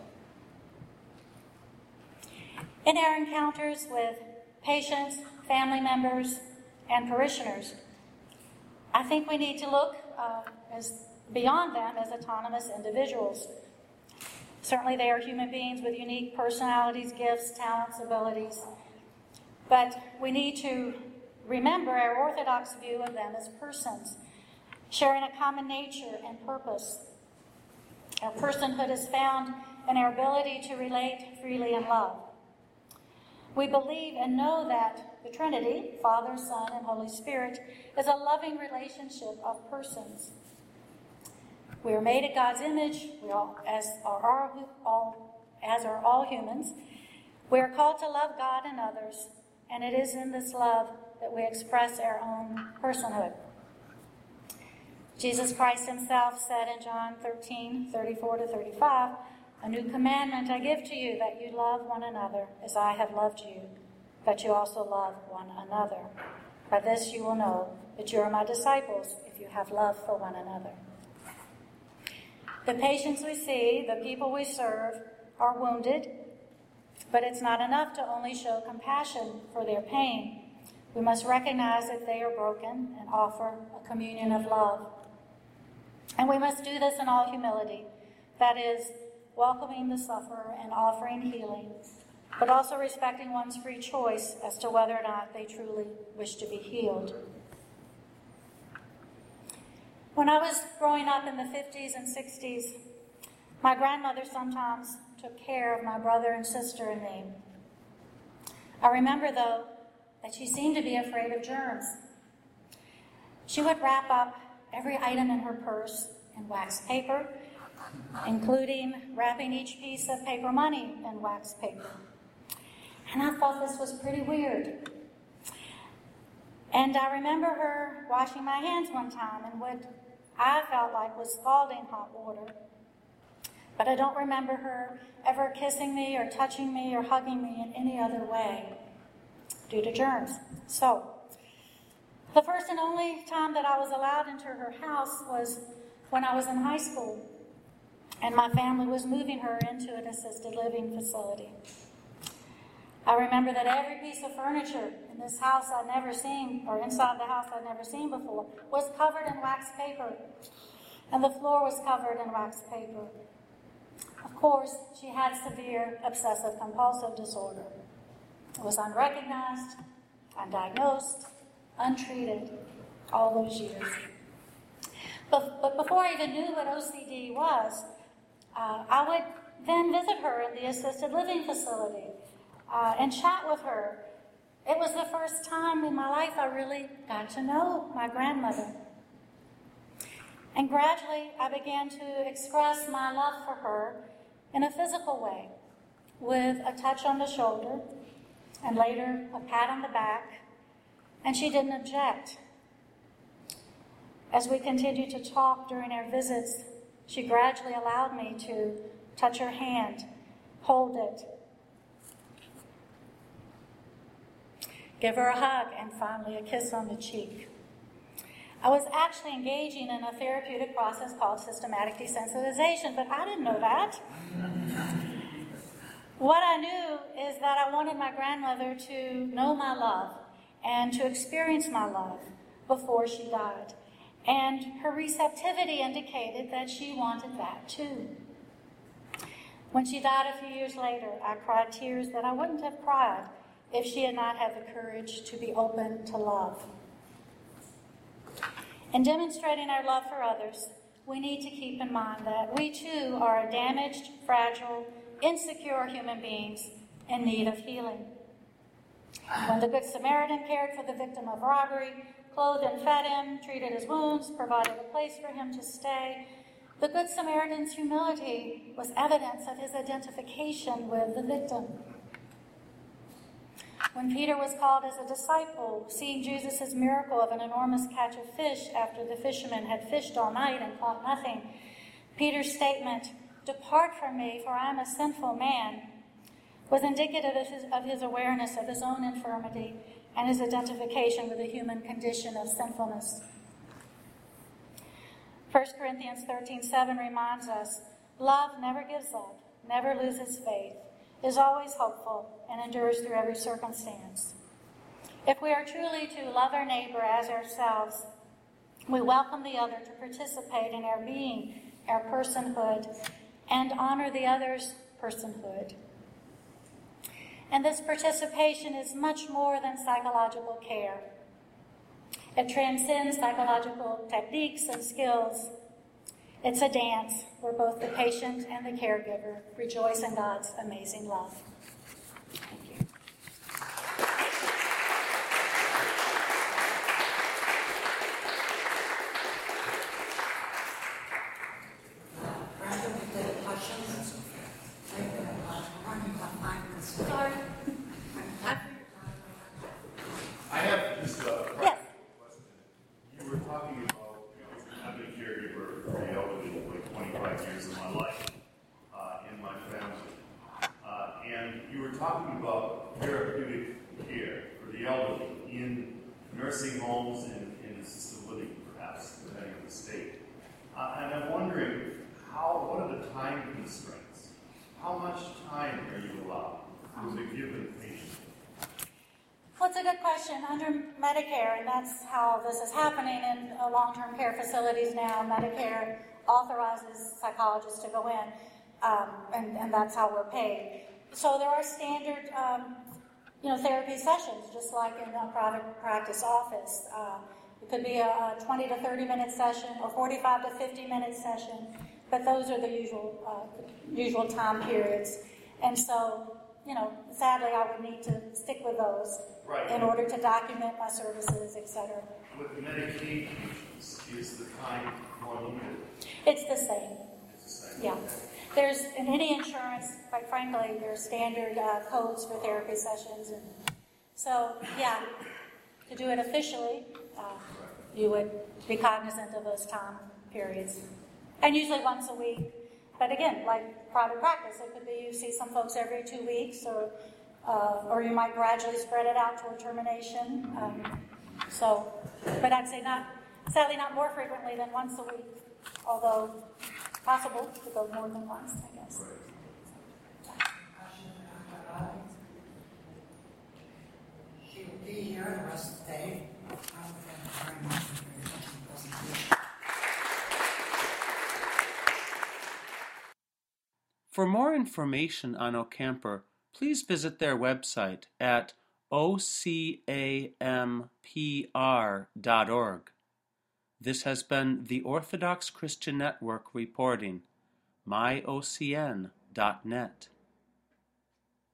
In our encounters with patients, family members, and parishioners, I think we need to look uh, as beyond them as autonomous individuals. Certainly they are human beings with unique personalities, gifts, talents, abilities. But we need to remember our orthodox view of them as persons, sharing a common nature and purpose. Our personhood is found in our ability to relate freely in love. We believe and know that the Trinity, Father, Son, and Holy Spirit, is a loving relationship of persons. We are made in God's image, we all, as are all, as are all humans. We are called to love God and others, and it is in this love that we express our own personhood. Jesus Christ himself said in John thirteen, thirty-four to thirty-five, "A new commandment I give to you, that you love one another as I have loved you, that you also love one another. By this you will know that you are my disciples, if you have love for one another." The patients we see, the people we serve, are wounded, but it's not enough to only show compassion for their pain. We must recognize that they are broken and offer a communion of love. And we must do this in all humility, that is, welcoming the sufferer and offering healing, but also respecting one's free choice as to whether or not they truly wish to be healed. When I was growing up in the fifties and sixties, my grandmother sometimes took care of my brother and sister and me. I remember, though, that she seemed to be afraid of germs. She would wrap up every item in her purse in wax paper, including wrapping each piece of paper money in wax paper. And I thought this was pretty weird. And I remember her washing my hands one time and would I felt like was scalding hot water. But I don't remember her ever kissing me or touching me or hugging me in any other way due to germs. So, the first and only time that I was allowed into her house was when I was in high school, and my family was moving her into an assisted living facility. I remember that every piece of furniture in this house I'd never seen, or inside the house I'd never seen before, was covered in wax paper, and the floor was covered in wax paper. Of course, she had severe obsessive-compulsive disorder. It was unrecognized, undiagnosed, untreated all those years. But, but before I even knew what O C D was, uh, I would then visit her in the assisted living facility uh, and chat with her. It was the first time in my life I really got to know my grandmother. And gradually, I began to express my love for her in a physical way, with a touch on the shoulder, and later a pat on the back, and she didn't object. As we continued to talk during our visits, she gradually allowed me to touch her hand, hold it, give her a hug, and finally a kiss on the cheek. I was actually engaging in a therapeutic process called systematic desensitization, but I didn't know that. What I knew is that I wanted my grandmother to know my love and to experience my love before she died. And her receptivity indicated that she wanted that too. When she died a few years later, I cried tears that I wouldn't have cried if she had not had the courage to be open to love. In demonstrating our love for others, we need to keep in mind that we too are damaged, fragile, insecure human beings in need of healing. When the Good Samaritan cared for the victim of robbery, clothed and fed him, treated his wounds, provided a place for him to stay, the Good Samaritan's humility was evidence of his identification with the victim. When Peter was called as a disciple, seeing Jesus' miracle of an enormous catch of fish after the fishermen had fished all night and caught nothing, Peter's statement, "Depart from me, for I am a sinful man," was indicative of his, of his awareness of his own infirmity and his identification with the human condition of sinfulness. First Corinthians thirteen seven reminds us, love never gives up, never loses faith, is always hopeful, and endures through every circumstance. If we are truly to love our neighbor as ourselves, we welcome the other to participate in our being, our personhood, and honor the other's personhood. And this participation is much more than psychological care. It transcends psychological techniques and skills. It's a dance where both the patient and the caregiver rejoice in God's amazing love. Thank you. Brenda, we did questions. Sorry. I have just a Yes. question. You were talking about, you know, I've been a caregiver for the elderly for like twenty-five years of my life uh, in my family. Uh, and you were talking about therapeutic care for the elderly in nursing homes and in assisted living, perhaps, depending on the state. Uh, and I'm wondering, how, what are the time constraints? How much time are you allowed with a given patient? Well, it's a good question. Under Medicare, and that's how this is happening in uh, long-term care facilities now, Medicare authorizes psychologists to go in, um, and, and that's how we're paid. So there are standard, um, you know, therapy sessions, just like in a private practice office. Uh, it could be a, a twenty to thirty minute session or forty-five to fifty minute session, but those are the usual uh, usual time periods. And so, you know, sadly, I would need to stick with those Right. in order to document my services, et cetera. With Medicaid patients, is the time more limited? It's the same. It's the same. Yeah. There's, in any insurance, quite frankly, there's standard uh, codes for therapy sessions. And so, yeah, to do it officially, uh, you would be cognizant of those time periods. And usually once a week. But again, like private practice, it could be you see some folks every two weeks, or uh, or you might gradually spread it out toward termination. Um, so, but I'd say not, sadly not more frequently than once a week, although possible to go more than once, I guess. She will be here the rest of the day. For more information on Ocamper, please visit their website at o c a m p r dot org. This has been the Orthodox Christian Network reporting, my O C N dot net.